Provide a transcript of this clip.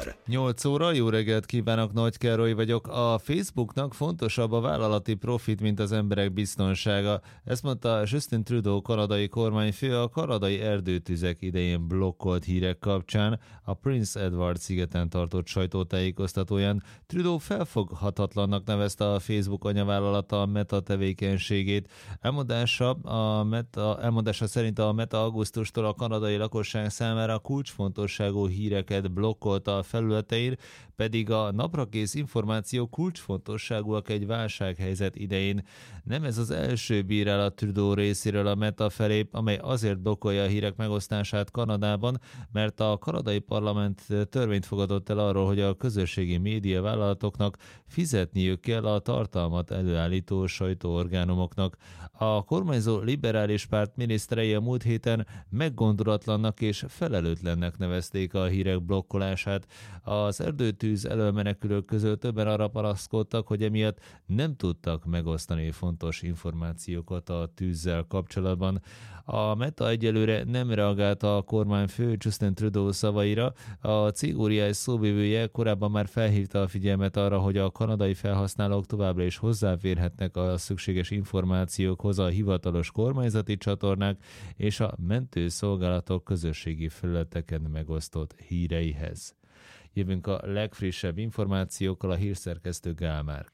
8 óra, jó reggelt kívánok, Nagy Károly vagyok. A Facebooknak fontosabb a vállalati profit, mint az emberek biztonsága. Ezt mondta Justin Trudeau kanadai kormányfő a kanadai erdőtüzek idején blokkolt hírek kapcsán a Prince Edward szigeten tartott sajtótájékoztatóján. Trudeau felfoghatatlannak nevezte a Facebook anyavállalata a Meta tevékenységét. Elmondása szerint a Meta augusztustól a kanadai lakosság számára kulcsfontosságú híreket blokkolta a felületein, pedig a naprakész információ kulcsfontosságúak egy válsághelyzet idején. Nem ez az első bírálat Trudeau részéről a Meta felé, amely azért blokkolja a hírek megosztását Kanadában, mert a kanadai parlament törvényt fogadott el arról, hogy a közösségi média vállalatoknak fizetniük kell a tartalmat előállító sajtóorgánumoknak. A kormányzó liberális párt miniszterei a múlt héten meggondolatlannak és felelőtlennek nevezték a hírek blokkolását. Az erdőtűz elől menekülők közül többen arra panaszkodtak, hogy emiatt nem tudtak megosztani fontos információkat a tűzzel kapcsolatban. A Meta egyelőre nem reagált a kormányfő Justin Trudeau szavaira. A cég óriás szóvivője korábban már felhívta a figyelmet arra, hogy a kanadai felhasználók továbbra is hozzáférhetnek a szükséges információkhoz a hivatalos kormányzati csatornák és a mentőszolgálatok közösségi felületeken megosztott híreihez. Jövünk a legfrissebb információkkal, a hírszerkesztő Gál Márk.